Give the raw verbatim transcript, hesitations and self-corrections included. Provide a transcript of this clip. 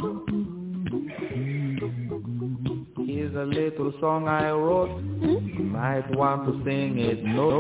Here's a little song I wrote. You might want to sing it. No.